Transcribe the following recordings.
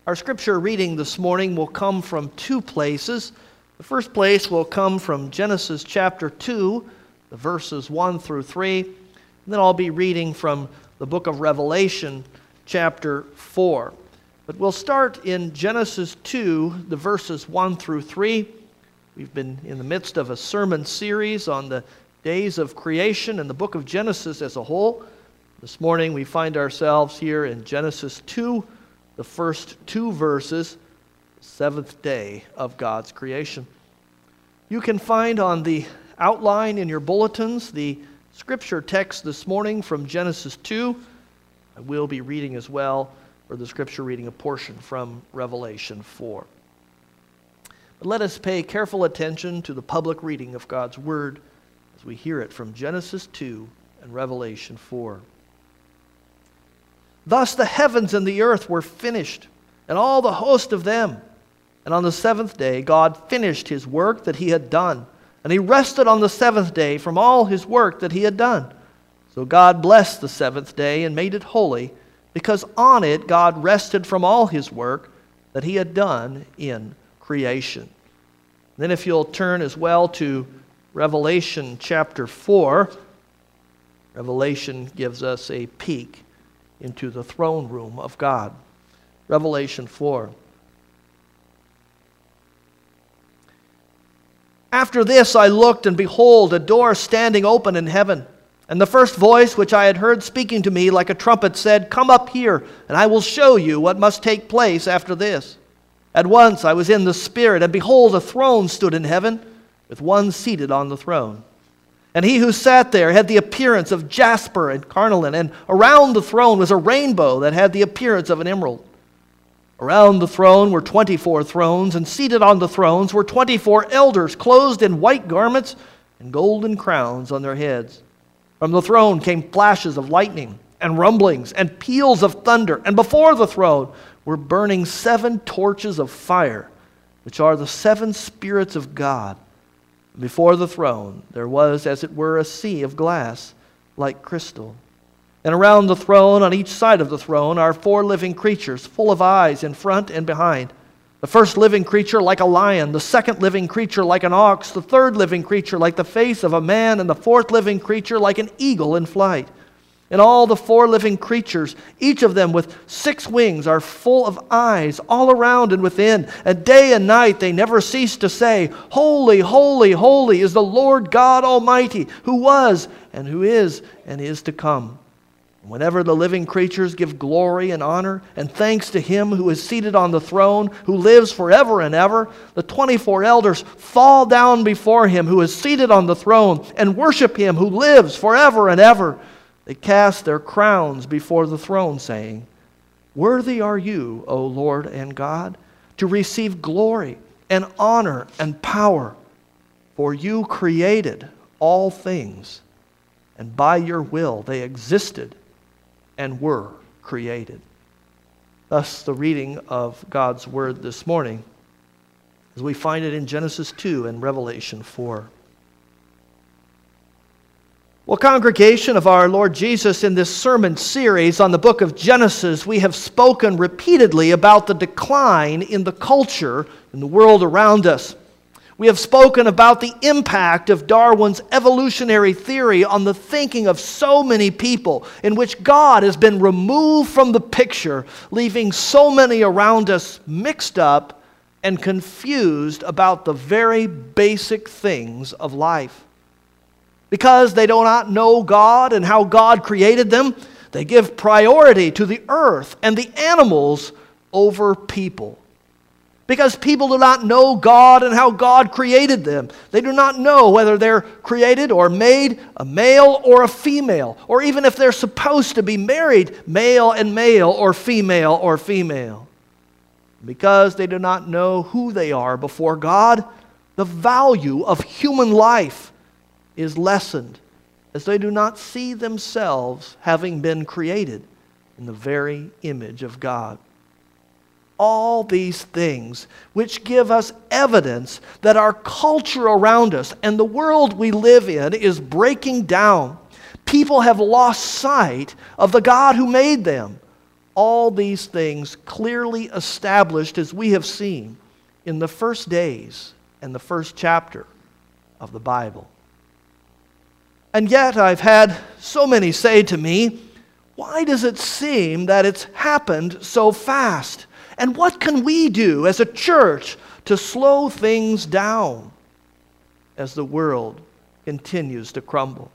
Our scripture reading this morning will come from two places. The first place will come from Genesis chapter 2, the verses 1 through 3. And then I'll be reading from the book of Revelation chapter 4. But we'll start in Genesis 2, the verses 1 through 3. We've been in the midst of a sermon series on the days of creation and the book of Genesis as a whole. This morning we find ourselves here in Genesis 2, the first two verses, the seventh day of God's creation. You can find on the outline in your bulletins the scripture text this morning from Genesis 2. I will be reading as well for the scripture reading a portion from Revelation 4. But let us pay careful attention to the public reading of God's Word as we hear it from Genesis 2 and Revelation 4. Thus the heavens and the earth were finished, and all the host of them. And on the seventh day God finished his work that he had done, and he rested on the seventh day from all his work that he had done. So God blessed the seventh day and made it holy, because on it God rested from all his work that he had done in creation. Then if you'll turn as well to Revelation chapter 4, Revelation gives us a peek into the throne room of God. Revelation 4. After this I looked, and behold, a door standing open in heaven. And the first voice which I had heard speaking to me like a trumpet said, "Come up here, and I will show you what must take place after this." At once I was in the Spirit, and behold, a throne stood in heaven, with one seated on the throne. And he who sat there had the appearance of jasper and carnelian, and around the throne was a rainbow that had the appearance of an emerald. Around the throne were 24 thrones, and seated on the thrones were 24 elders, clothed in white garments and golden crowns on their heads. From the throne came flashes of lightning, and rumblings, and peals of thunder, and before the throne were burning 7 torches of fire, which are the 7 spirits of God. Before the throne there was, as it were, a sea of glass, like crystal. And around the throne, on each side of the throne, are 4 living creatures, full of eyes in front and behind. The first living creature like a lion, the second living creature like an ox, the third living creature like the face of a man, and the fourth living creature like an eagle in flight. And all the 4 living creatures, each of them with 6 wings, are full of eyes all around and within. And day and night they never cease to say, "Holy, holy, holy is the Lord God Almighty, who was and who is to come." And whenever the living creatures give glory and honor and thanks to him who is seated on the throne, who lives forever and ever, the 24 elders fall down before him who is seated on the throne and worship him who lives forever and ever. They cast their crowns before the throne, saying, "Worthy are you, O Lord and God, to receive glory and honor and power. For you created all things, and by your will they existed and were created." Thus the reading of God's Word this morning, as we find it in Genesis 2 and Revelation 4. Well, congregation of our Lord Jesus, in this sermon series on the book of Genesis, we have spoken repeatedly about the decline in the culture in the world around us. We have spoken about the impact of Darwin's evolutionary theory on the thinking of so many people, in which God has been removed from the picture, leaving so many around us mixed up and confused about the very basic things of life. Because they do not know God and how God created them, they give priority to the earth and the animals over people. Because people do not know God and how God created them, they do not know whether they're created or made a male or a female, or even if they're supposed to be married male and male or female or female. Because they do not know who they are before God, the value of human life is lessened, as they do not see themselves having been created in the very image of God. All these things which give us evidence that our culture around us and the world we live in is breaking down. People have lost sight of the God who made them. all these things clearly established, as we have seen in the first days and the first chapter of the Bible. And yet I've had so many say to me, why does it seem that it's happened so fast? And what can we do as a church to slow things down as the world continues to crumble?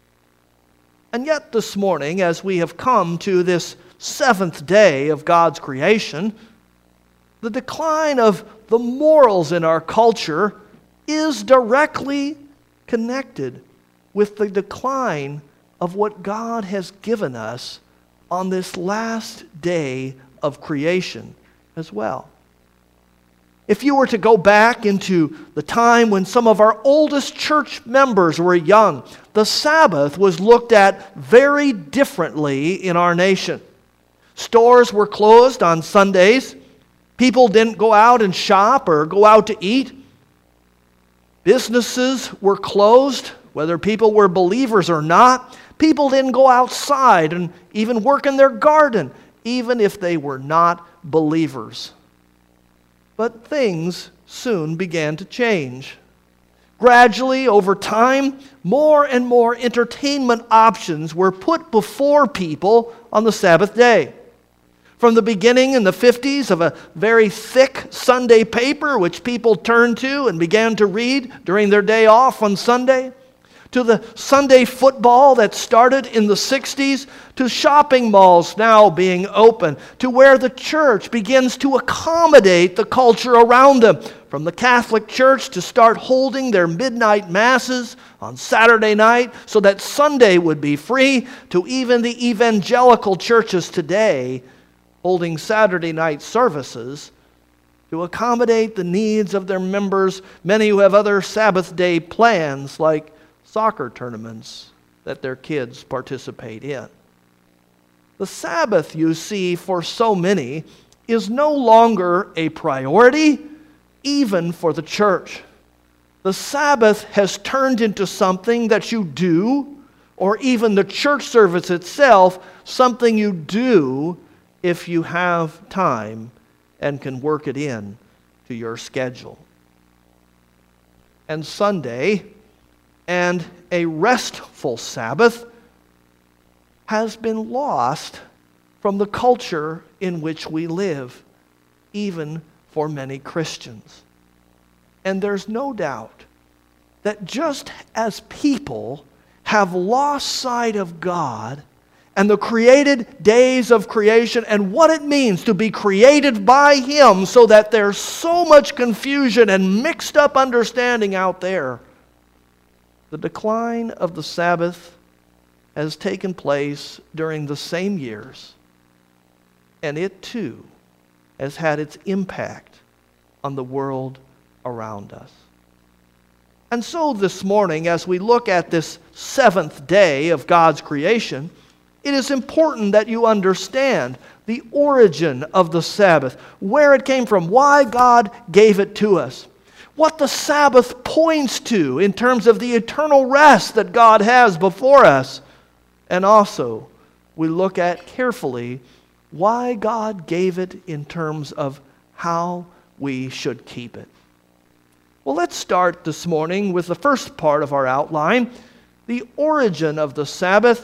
And yet this morning, as we have come to this seventh day of God's creation, the decline of the morals in our culture is directly connected with the decline of what God has given us on this last day of creation as well. If you were to go back into the time when some of our oldest church members were young, the Sabbath was looked at very differently in our nation. Stores were closed on Sundays. People didn't go out and shop or go out to eat. Businesses were closed, whether people were believers or not. People didn't go outside and even work in their garden, even if they were not believers. But things soon began to change. Gradually, over time, more and more entertainment options were put before people on the Sabbath day. From the beginning in the 50s of a very thick Sunday paper which people turned to and began to read during their day off on Sunday, to the Sunday football that started in the 60s, to shopping malls now being open, to where the church begins to accommodate the culture around them. From the Catholic Church to start holding their midnight masses on Saturday night so that Sunday would be free, to even the evangelical churches today holding Saturday night services to accommodate the needs of their members, many who have other Sabbath day plans like soccer tournaments that their kids participate in. The Sabbath, you see, for so many, is no longer a priority, even for the church. The Sabbath has turned into something that you do, or even the church service itself, something you do if you have time and can work it in to your schedule. And Sunday, and a restful Sabbath, has been lost from the culture in which we live, even for many Christians. And there's no doubt that just as people have lost sight of God and the created days of creation and what it means to be created by Him, so that there's so much confusion and mixed up understanding out there, the decline of the Sabbath has taken place during the same years, and it too has had its impact on the world around us. And so this morning, as we look at this seventh day of God's creation, it is important that you understand the origin of the Sabbath, where it came from, why God gave it to us, what the Sabbath points to in terms of the eternal rest that God has before us. And also, we look at carefully why God gave it in terms of how we should keep it. Well, let's start this morning with the first part of our outline, the origin of the Sabbath,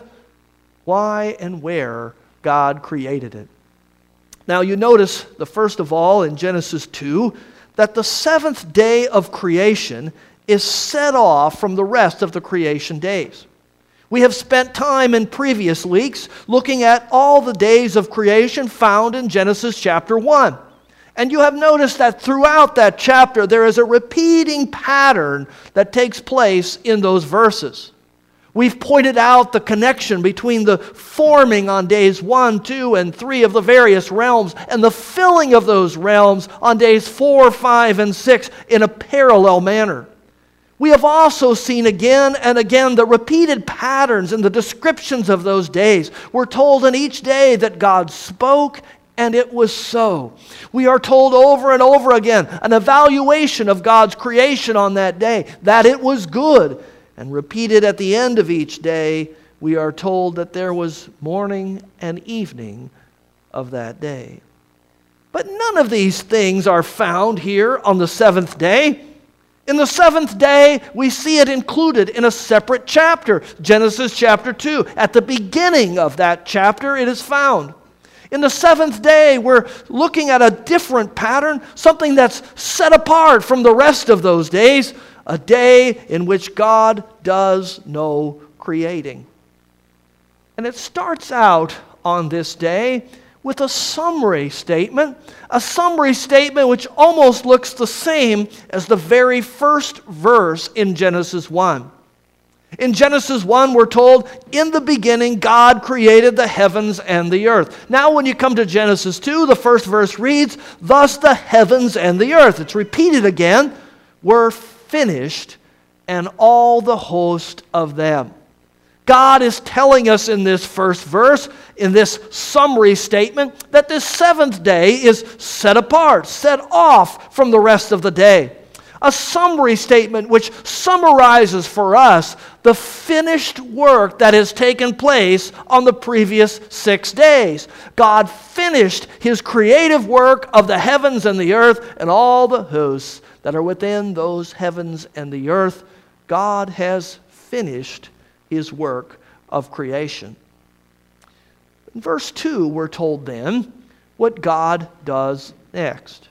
why and where God created it. Now, you notice, the first of all, in Genesis 2, that the seventh day of creation is set off from the rest of the creation days. We have spent time in previous weeks looking at all the days of creation found in Genesis chapter 1. And you have noticed that throughout that chapter there is a repeating pattern that takes place in those verses. We've pointed out the connection between the forming on days 1, 2, and 3 of the various realms and the filling of those realms on days 4, 5, and 6 in a parallel manner. We have also seen again and again the repeated patterns and the descriptions of those days. We're told in each day that God spoke and it was so. We are told over and over again an evaluation of God's creation on that day, that it was good. And repeated at the end of each day, we are told that there was morning and evening of that day. But none of these things are found here on the seventh day. In the seventh day, we see it included in a separate chapter, Genesis chapter 2. At the beginning of that chapter, it is found. In the seventh day, we're looking at a different pattern, something that's set apart from the rest of those days, a day in which God does no creating. And it starts out on this day with a summary statement which almost looks the same as the very first verse in Genesis 1. In Genesis 1, we're told, in the beginning, God created the heavens and the earth. Now, when you come to Genesis 2, the first verse reads, thus the heavens and the earth. It's repeated again, were finished, and all the host of them. God is telling us in this first verse, in this summary statement, that this seventh day is set apart, set off from the rest of the day. A summary statement which summarizes for us the finished work that has taken place on the previous 6 days. God finished His creative work of the heavens and the earth and all the hosts that are within those heavens and the earth. God has finished His work of creation. In verse 2, we're told then what God does next.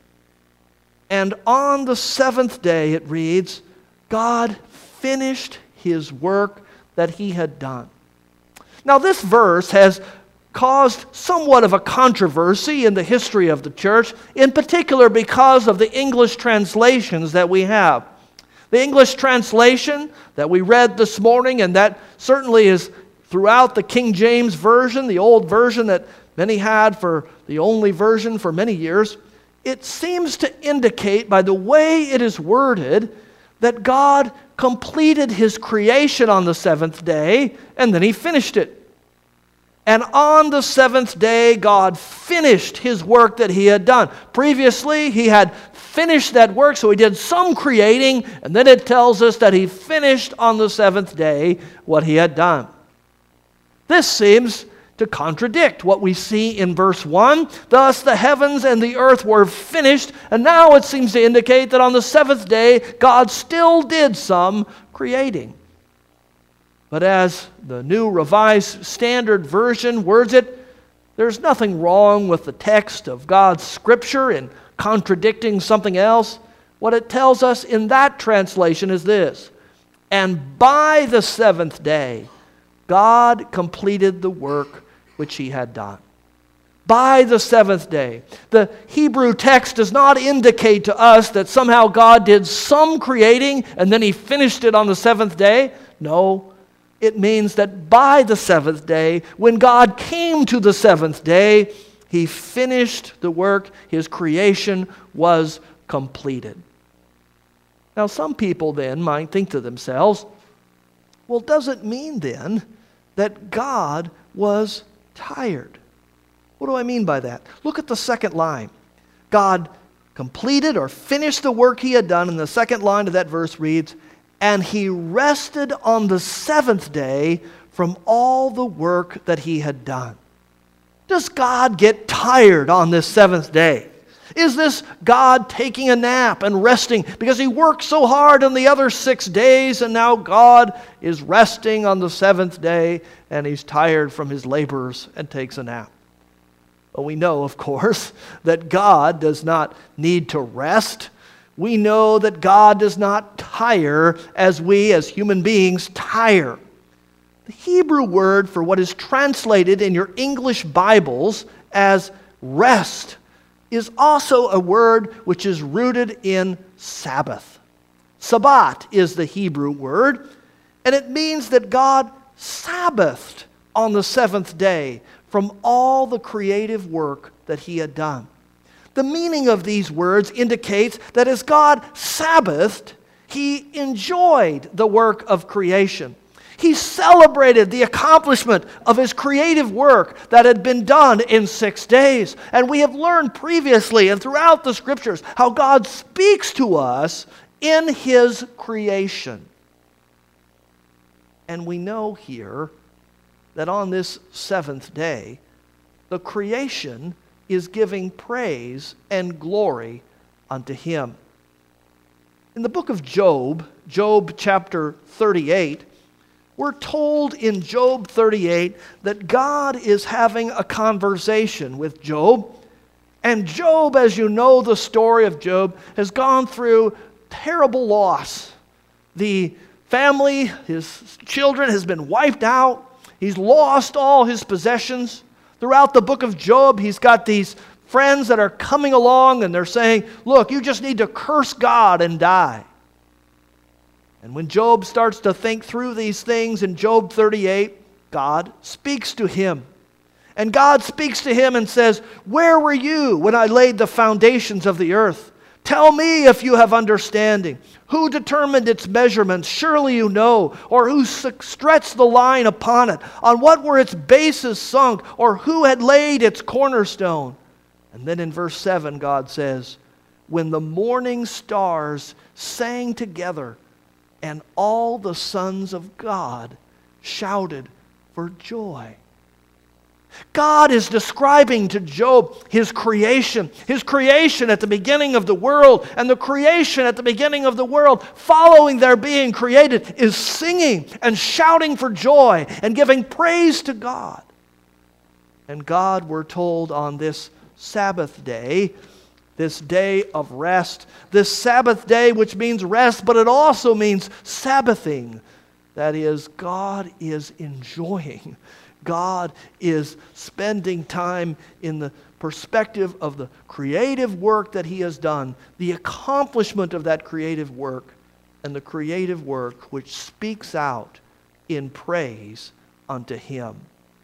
And on the seventh day, it reads, God finished His work that He had done. Now, this verse has caused somewhat of a controversy in the history of the church, in particular because of the English translations that we have. The English translation that we read this morning, and that certainly is throughout the King James Version, the old version that many had for the only version for many years, it seems to indicate by the way it is worded that God completed His creation on the seventh day and then He finished it. And on the seventh day, God finished His work that He had done. Previously, He had finished that work, so He did some creating, and then it tells us that He finished on the seventh day what He had done. This seems to contradict what we see in verse 1. Thus the heavens and the earth were finished, and now it seems to indicate that on the seventh day, God still did some creating. But as the New Revised Standard Version words it, there's nothing wrong with the text of God's Scripture in contradicting something else. What it tells us in that translation is this: and by the seventh day, God completed the work which He had done. By the seventh day. The Hebrew text does not indicate to us that somehow God did some creating and then He finished it on the seventh day. No, it means that by the seventh day, when God came to the seventh day, He finished the work. His creation was completed. Now, some people then might think to themselves, well, does it mean then that God was tired? What do I mean by that? Look at the second line. God completed or finished the work He had done, and the second line of that verse reads, and He rested on the seventh day from all the work that He had done. Does God get tired on this seventh day? Is this God taking a nap and resting because He worked so hard on the other 6 days and now God is resting on the seventh day and He's tired from His labors and takes a nap? Well, we know, of course, that God does not need to rest. We know that God does not tire as we as human beings tire. The Hebrew word for what is translated in your English Bibles as rest is also a word which is rooted in Sabbath. Sabbat is the Hebrew word, and it means that God Sabbathed on the seventh day from all the creative work that He had done. The meaning of these words indicates that as God Sabbathed, He enjoyed the work of creation. He celebrated the accomplishment of His creative work that had been done in 6 days. And we have learned previously and throughout the Scriptures how God speaks to us in His creation. And we know here that on this seventh day, the creation is giving praise and glory unto Him. In the book of Job, Job chapter 38, we're told in Job 38 that God is having a conversation with Job. And Job, as you know the story of Job, has gone through terrible loss. The family, his children, has been wiped out. He's lost all his possessions. Throughout the book of Job, he's got these friends that are coming along and they're saying, look, you just need to curse God and die. And when Job starts to think through these things in Job 38, God speaks to him. And God speaks to him and says, where were you when I laid the foundations of the earth? Tell me if you have understanding. Who determined its measurements? Surely you know. Or who stretched the line upon it? On what were its bases sunk? Or who had laid its cornerstone? And then in verse 7, God says, when the morning stars sang together, and all the sons of God shouted for joy. God is describing to Job his creation at the beginning of the world, and the creation at the beginning of the world, following their being created, is singing and shouting for joy and giving praise to God. And God, we're told, on this Sabbath day, this day of rest, this Sabbath day, which means rest, but it also means Sabbathing. That is, God is enjoying. God is spending time in the perspective of the creative work that He has done, the accomplishment of that creative work, and the creative work which speaks out in praise unto Him.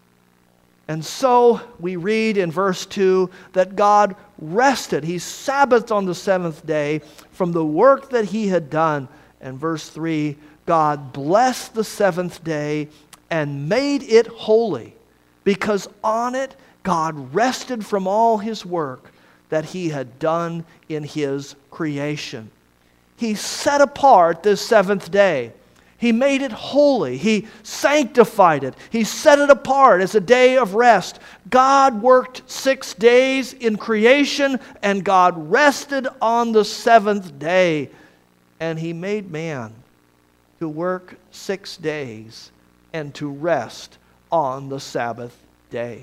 And so we read in verse 2 that God rested. He Sabbathed on the seventh day from the work that He had done. And verse 3, God blessed the seventh day and made it holy, because on it God rested from all His work that He had done in His creation. He set apart this seventh day. He made it holy. He sanctified it. He set it apart as a day of rest. God worked 6 days in creation, and God rested on the seventh day. And He made man to work 6 days and to rest on the Sabbath day.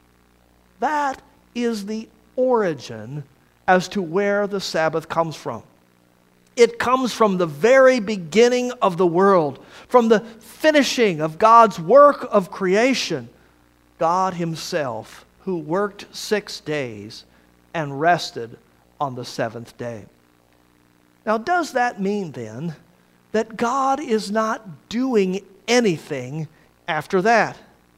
That is the origin as to where the Sabbath comes from. It comes from the very beginning of the world, from the finishing of God's work of creation. God Himself, who worked 6 days and rested on the seventh day. Now, does that mean then that God is not doing anything after that?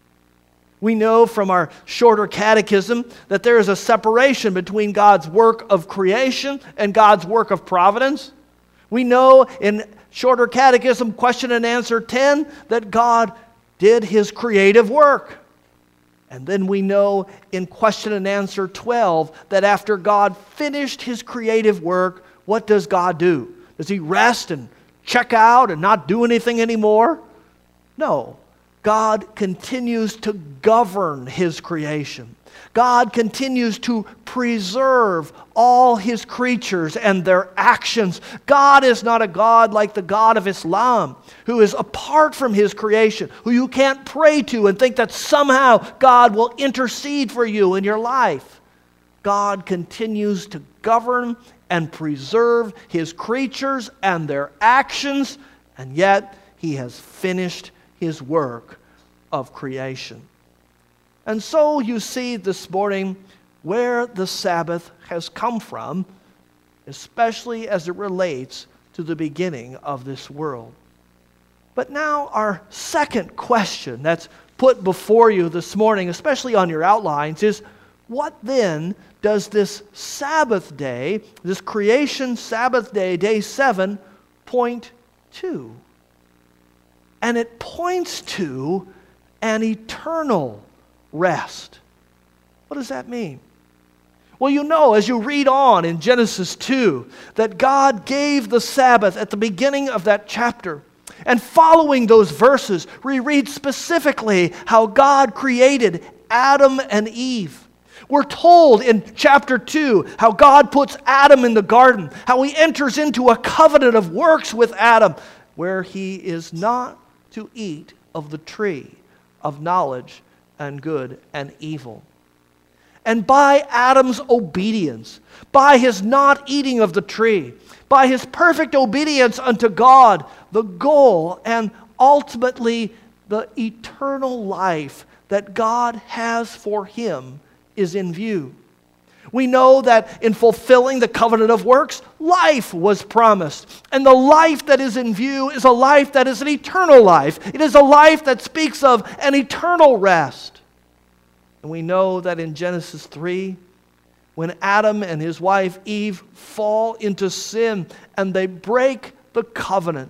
We know from our shorter catechism that there is a separation between God's work of creation and God's work of providence. We know in shorter catechism, question and answer 10, that God did His creative work. And then we know in question and answer 12 that after God finished His creative work, what does God do? Does He rest and check out and not do anything anymore? No. God continues to govern His creation. God continues to preserve all His creatures and their actions. God is not a God like the God of Islam, who is apart from His creation, who you can't pray to and think that somehow God will intercede for you in your life. God continues to govern and preserve His creatures and their actions, and yet He has finished His work of creation. And so you see this morning where the Sabbath has come from, especially as it relates to the beginning of this world. But now our second question that's put before you this morning, especially on your outlines, is what then does this Sabbath day, this creation Sabbath day, day 7, point to? And it points to an eternal rest. What does that mean? Well, you know, as you read on in Genesis 2, that God gave the Sabbath at the beginning of that chapter. And following those verses, we read specifically how God created Adam and Eve. We're told in chapter 2 how God puts Adam in the garden, how he enters into a covenant of works with Adam, where he is not to eat of the tree of knowledge and good and evil. And by Adam's obedience, by his not eating of the tree, by his perfect obedience unto God, the goal and ultimately the eternal life that God has for him is in view. We know that in fulfilling the covenant of works, life was promised. And the life that is in view is a life that is an eternal life. It is a life that speaks of an eternal rest. And we know that in Genesis 3, when Adam and his wife Eve fall into sin and they break the covenant,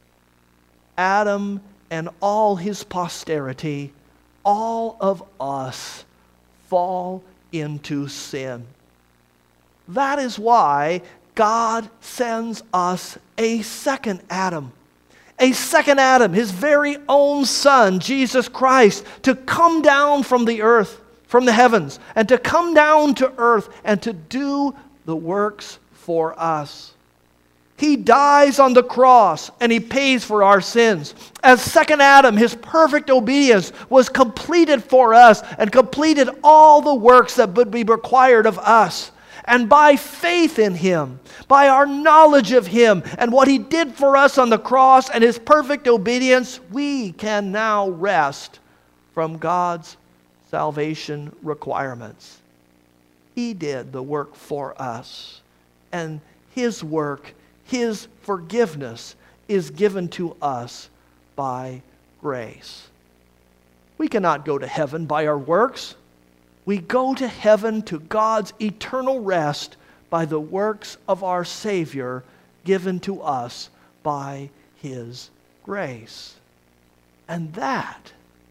Adam and all his posterity, all of us, fall into sin. That is why God sends us a second Adam. A second Adam, his very own Son, Jesus Christ, to come down from the earth, from the heavens, and to come down to earth and to do the works for us. He dies on the cross and he pays for our sins. As second Adam, his perfect obedience was completed for us and completed all the works that would be required of us. And by faith in him, by our knowledge of him and what he did for us on the cross and his perfect obedience, we can now rest from God's salvation requirements. He did the work for us, and his work, his forgiveness, is given to us by grace. We cannot go to heaven by our works. We go to heaven, to God's eternal rest, by the works of our Savior given to us by his grace. And that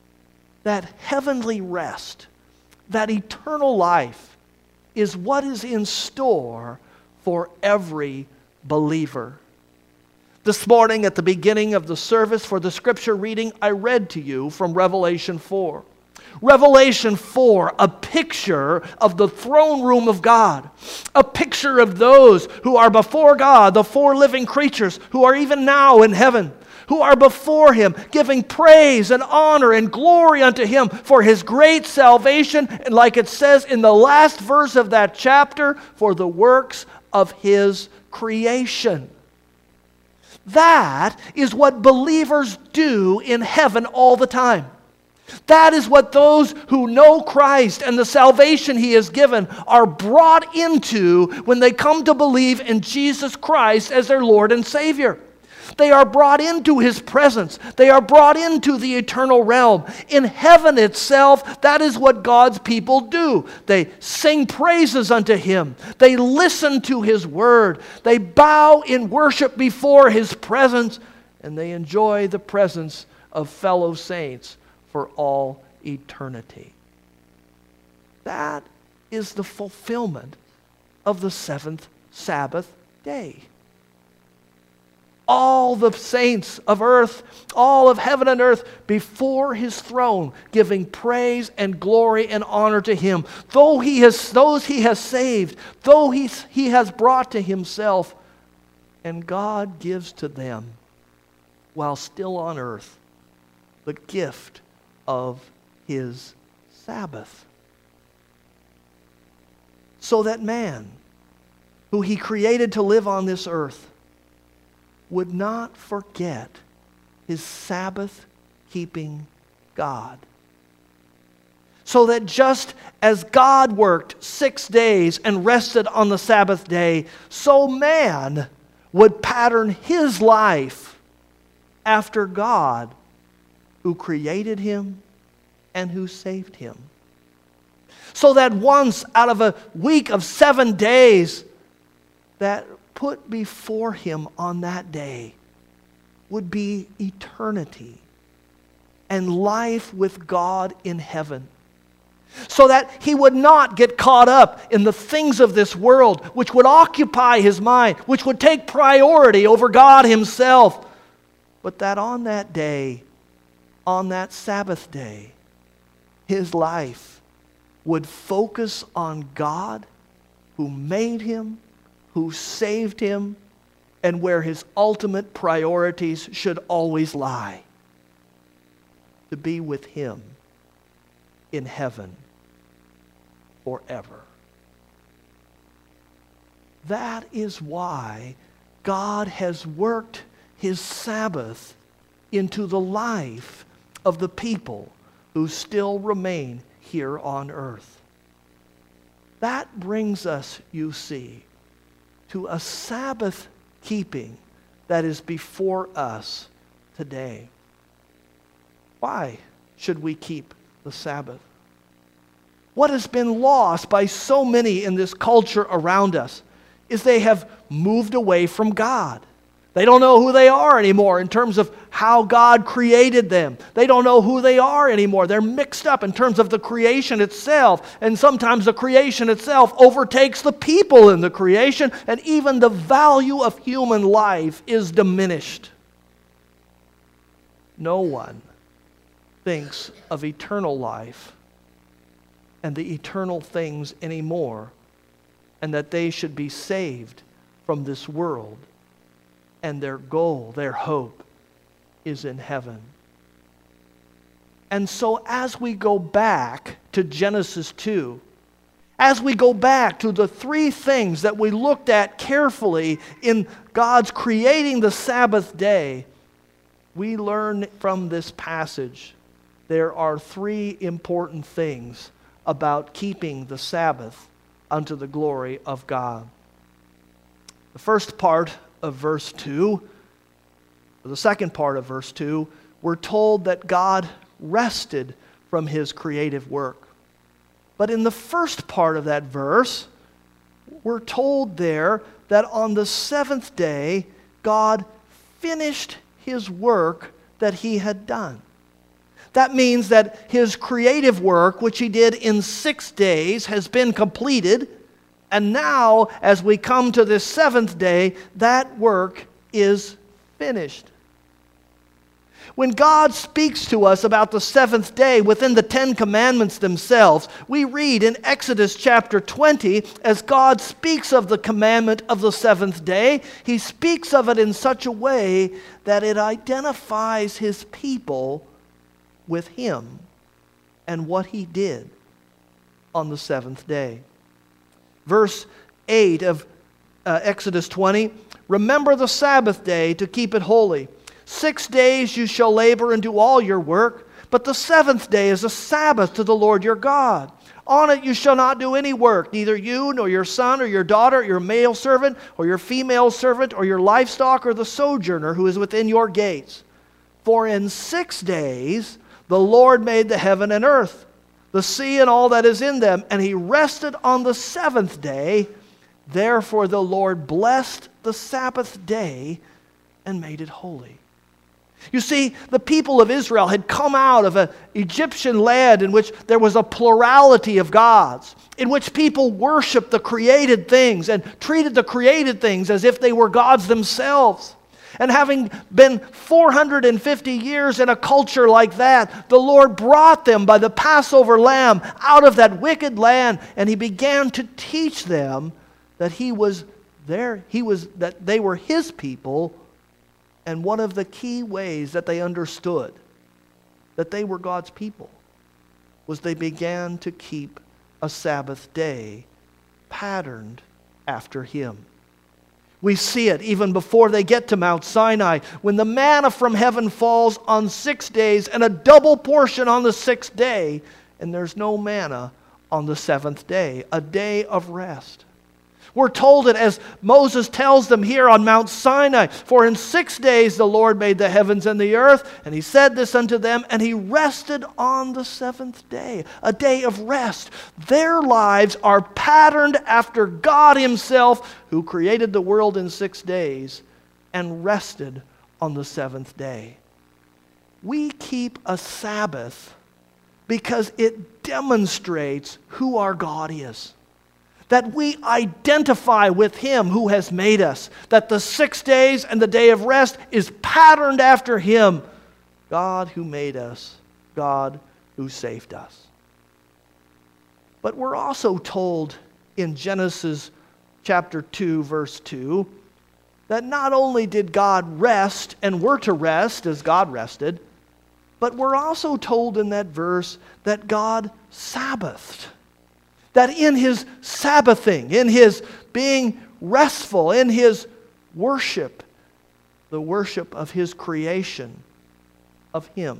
heavenly rest, that eternal life, is what is in store for every believer. This morning at the beginning of the service for the scripture reading, I read to you from Revelation 4. Revelation 4, a picture of the throne room of God. A picture of those who are before God, the four living creatures who are even now in heaven, who are before him, giving praise and honor and glory unto him for his great salvation, and like it says in the last verse of that chapter, for the works of his creation. That is what believers do in heaven all the time. That is what those who know Christ and the salvation he has given are brought into when they come to believe in Jesus Christ as their Lord and Savior. They are brought into his presence. They are brought into the eternal realm. In heaven itself, that is what God's people do. They sing praises unto him. They listen to his word. They bow in worship before his presence, and they enjoy the presence of fellow saints for all eternity. That is the fulfillment of the seventh Sabbath day. All the saints of earth, all of heaven and earth, before his throne, giving praise and glory and honor to him. Those he has saved, though he has brought to himself, and God gives to them, while still on earth, the gift of his Sabbath. So that man, who he created to live on this earth, would not forget his Sabbath-keeping God. So that just as God worked 6 days and rested on the Sabbath day, so man would pattern his life after God, who created him and who saved him. So that once out of a week of 7 days, that put before him on that day would be eternity and life with God in heaven. So that he would not get caught up in the things of this world, which would occupy his mind, which would take priority over God himself. But that on that day, on that Sabbath day, his life would focus on God, who made him, who saved him, and where his ultimate priorities should always lie: to be with him in heaven forever. That is why God has worked his Sabbath into the life of the people who still remain here on earth. That brings us, you see, to a Sabbath keeping that is before us today. Why should we keep the Sabbath? What has been lost by so many in this culture around us is they have moved away from God. They don't know who they are anymore in terms of how God created them. They don't know who they are anymore. They're mixed up in terms of the creation itself. And sometimes the creation itself overtakes the people in the creation, and even the value of human life is diminished. No one thinks of eternal life and the eternal things anymore, and that they should be saved from this world. And their goal, their hope, is in heaven. And so as we go back to Genesis 2, as we go back to the three things that we looked at carefully in God's creating the Sabbath day, we learn from this passage there are three important things about keeping the Sabbath unto the glory of God. The first part of verse 2, or the second part of verse 2, we're told that God rested from his creative work. But in the first part of that verse, we're told there that on the seventh day, God finished his work that he had done. That means that his creative work, which he did in 6 days, has been completed. And now, as we come to this seventh day, that work is finished. When God speaks to us about the seventh day within the Ten Commandments themselves, we read in Exodus chapter 20, as God speaks of the commandment of the seventh day, he speaks of it in such a way that it identifies his people with him and what he did on the seventh day. Verse 8 of Exodus 20, remember the Sabbath day to keep it holy. 6 days you shall labor and do all your work, but the seventh day is a Sabbath to the Lord your God. On it you shall not do any work, neither you nor your son or your daughter, your male servant or your female servant or your livestock or the sojourner who is within your gates. For in 6 days the Lord made the heaven and earth, the sea and all that is in them, and he rested on the seventh day. Therefore the Lord blessed the Sabbath day and made it holy. You see, the people of Israel had come out of an Egyptian land in which there was a plurality of gods, in which people worshiped the created things and treated the created things as if they were gods themselves. And having been 450 years in a culture like that, the Lord brought them by the Passover lamb out of that wicked land, and he began to teach them that that they were his people. And one of the key ways that they understood that they were God's people was they began to keep a Sabbath day patterned after him. We see it even before they get to Mount Sinai, when the manna from heaven falls on 6 days and a double portion on the sixth day, and there's no manna on the seventh day, a day of rest. We're told it as Moses tells them here on Mount Sinai, for in 6 days the Lord made the heavens and the earth, and he said this unto them, and he rested on the seventh day, a day of rest. Their lives are patterned after God himself, who created the world in 6 days and rested on the seventh day. We keep a Sabbath because it demonstrates who our God is. That we identify with him who has made us. That the 6 days and the day of rest is patterned after him. God who made us. God who saved us. But we're also told in Genesis chapter 2, verse 2, that not only did God rest, and we're to rest as God rested, but we're also told in that verse that God Sabbathed. That in His Sabbathing, in His being restful, in His worship, the worship of His creation, of Him.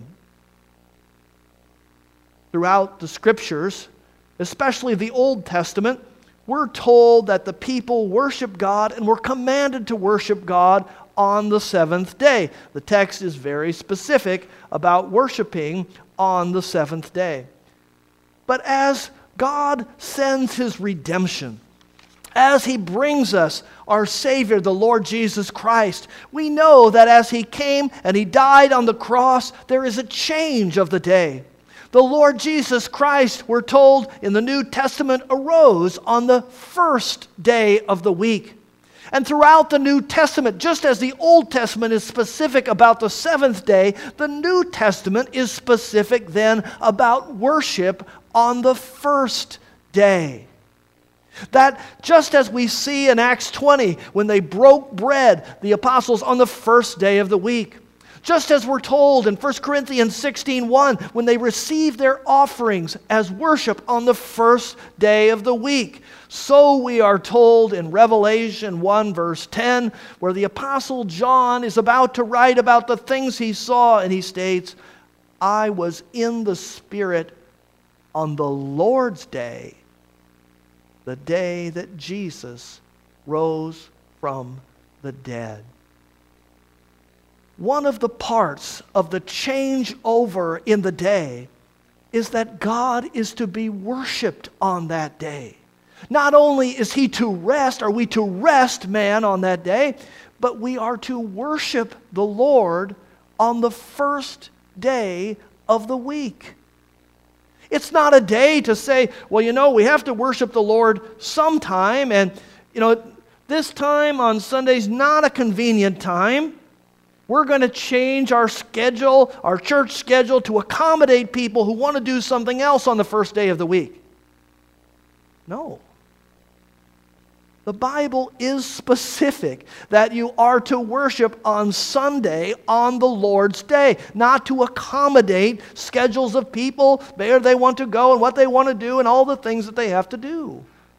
Throughout the Scriptures, especially the Old Testament, we're told that the people worship God and were commanded to worship God on the seventh day. The text is very specific about worshiping on the seventh day. But as God sends His redemption, as He brings us our Savior, the Lord Jesus Christ, we know that as He came and He died on the cross, there is a change of the day. The Lord Jesus Christ, we're told in the New Testament, arose on the first day of the week. And throughout the New Testament, just as the Old Testament is specific about the seventh day, the New Testament is specific then about worship on the first day. That just as we see in Acts 20, when they broke bread, the apostles, on the first day of the week. Just as we're told in 1 Corinthians 16:1, when they received their offerings as worship on the first day of the week. So we are told in Revelation 1 verse 10, where the Apostle John is about to write about the things he saw, and he states, I was in the Spirit on the Lord's day, the day that Jesus rose from the dead. One of the parts of the changeover in the day is that God is to be worshiped on that day. Not only is He to rest, are we to rest man on that day, but we are to worship the Lord on the first day of the week. It's not a day to say, well, we have to worship the Lord sometime, and, this time on Sunday's not a convenient time. We're going to change our schedule, our church schedule, to accommodate people who want to do something else on the first day of the week. No. The Bible is specific that you are to worship on Sunday, on the Lord's day, not to accommodate schedules of people, where they want to go and what they want to do and all the things that they have to do.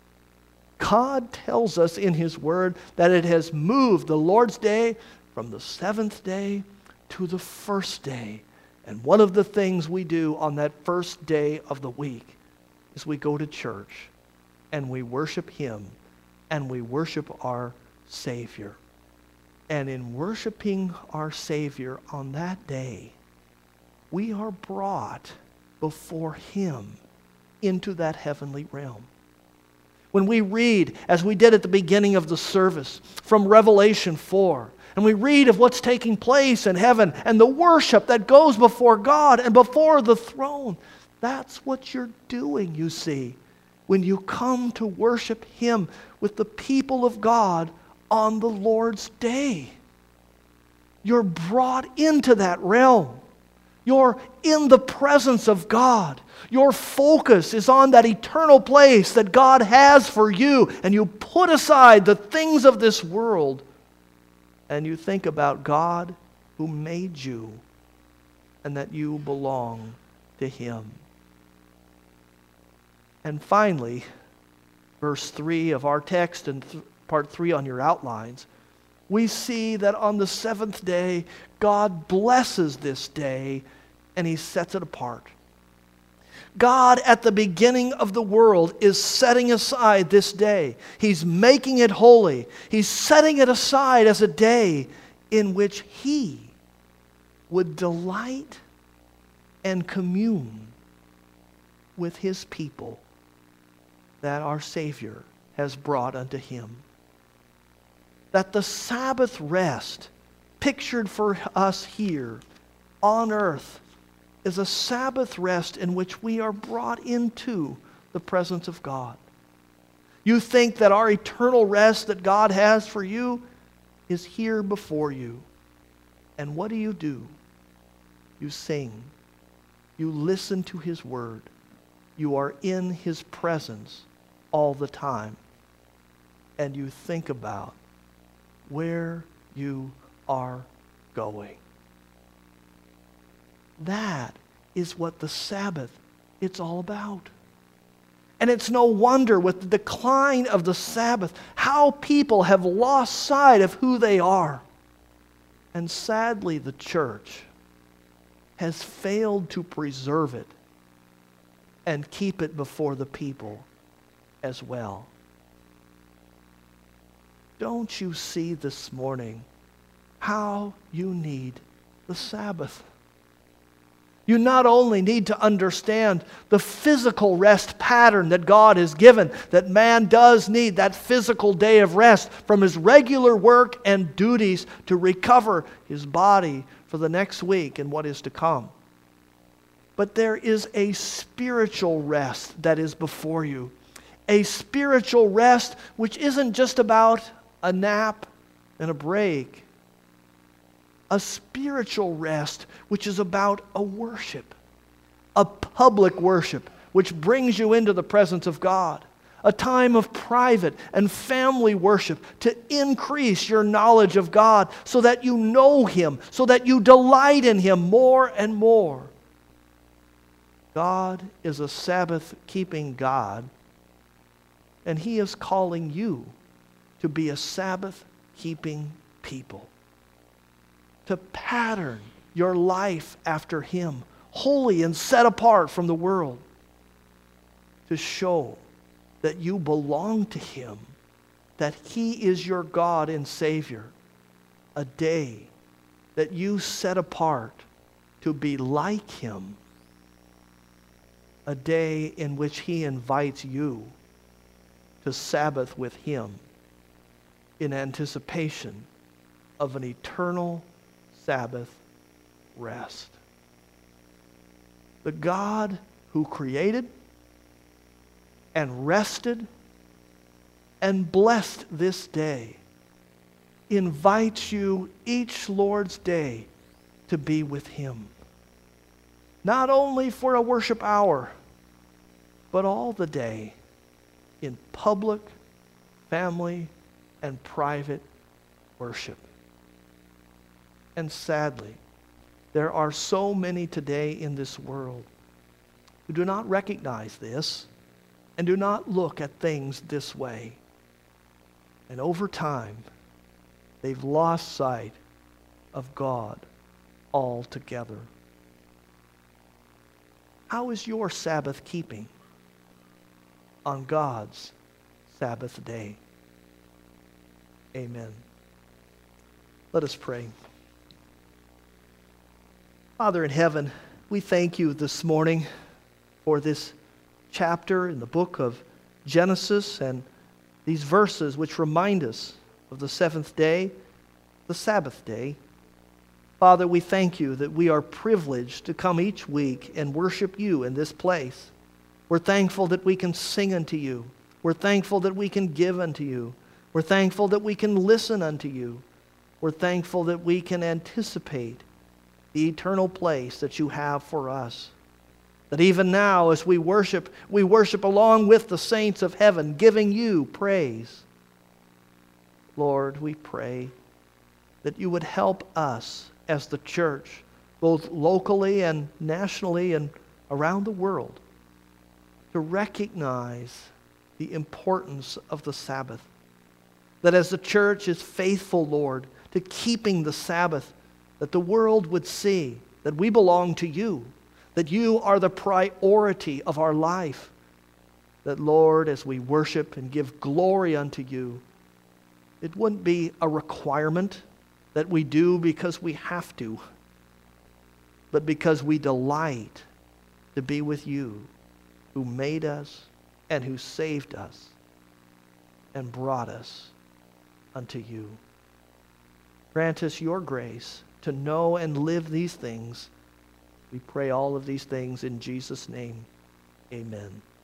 God tells us in His Word that it has moved the Lord's day from the seventh day to the first day. And one of the things we do on that first day of the week is we go to church and we worship Him and we worship our Savior. And in worshiping our Savior on that day, we are brought before Him into that heavenly realm. When we read, as we did at the beginning of the service, from Revelation 4, and we read of what's taking place in heaven and the worship that goes before God and before the throne. That's what you're doing, you see, when you come to worship Him with the people of God on the Lord's day. You're brought into that realm. You're in the presence of God. Your focus is on that eternal place that God has for you, and you put aside the things of this world and you think about God who made you and that you belong to Him. And finally, verse 3 of our text and part 3 on your outlines, we see that on the seventh day, God blesses this day and He sets it apart. God, at the beginning of the world, is setting aside this day. He's making it holy. He's setting it aside as a day in which He would delight and commune with His people that our Savior has brought unto Him. That the Sabbath rest, pictured for us here on earth, is a Sabbath rest in which we are brought into the presence of God. You think that our eternal rest that God has for you is here before you. And what do? You sing. You listen to His Word. you are in His presence all the time, and you think about where you are going. That is what the Sabbath it's all about. And it's no wonder with the decline of the Sabbath, how people have lost sight of who they are. And sadly, the church has failed to preserve it and keep it before the people as well. Don't you see this morning how you need the Sabbath? You not only need to understand the physical rest pattern that God has given, that man does need that physical day of rest from his regular work and duties to recover his body for the next week and what is to come. But there is a spiritual rest that is before you. A spiritual rest which isn't just about a nap and a break. A spiritual rest which is about a worship, a public worship which brings you into the presence of God, a time of private and family worship to increase your knowledge of God so that you know Him, so that you delight in Him more and more. God is a Sabbath-keeping God, and He is calling you to be a Sabbath-keeping people. To pattern your life after Him, holy and set apart from the world. To show that you belong to Him, that He is your God and Savior. A day that you set apart to be like Him. A day in which He invites you to Sabbath with Him in anticipation of an eternal Sabbath rest. The God who created and rested and blessed this day invites you each Lord's Day to be with Him. Not only for a worship hour, but all the day in public, family, and private worship. And sadly, there are so many today in this world who do not recognize this and do not look at things this way. And over time, they've lost sight of God altogether. How is your Sabbath keeping on God's Sabbath day? Amen. Let us pray. Father in heaven, we thank you this morning for this chapter in the book of Genesis and these verses which remind us of the seventh day, the Sabbath day. Father, we thank you that we are privileged to come each week and worship you in this place. We're thankful that we can sing unto you. We're thankful that we can give unto you. We're thankful that we can listen unto you. We're thankful that we can anticipate the eternal place that you have for us. That even now as we worship along with the saints of heaven, giving you praise. Lord, we pray that you would help us as the church, both locally and nationally and around the world, to recognize the importance of the Sabbath. That as the church is faithful, Lord, to keeping the Sabbath, that the world would see that we belong to you, that you are the priority of our life. That, Lord, as we worship and give glory unto you, it wouldn't be a requirement that we do because we have to, but because we delight to be with you, who made us and who saved us and brought us unto you. Grant us your grace to know and live these things. We pray all of these things in Jesus' name. Amen.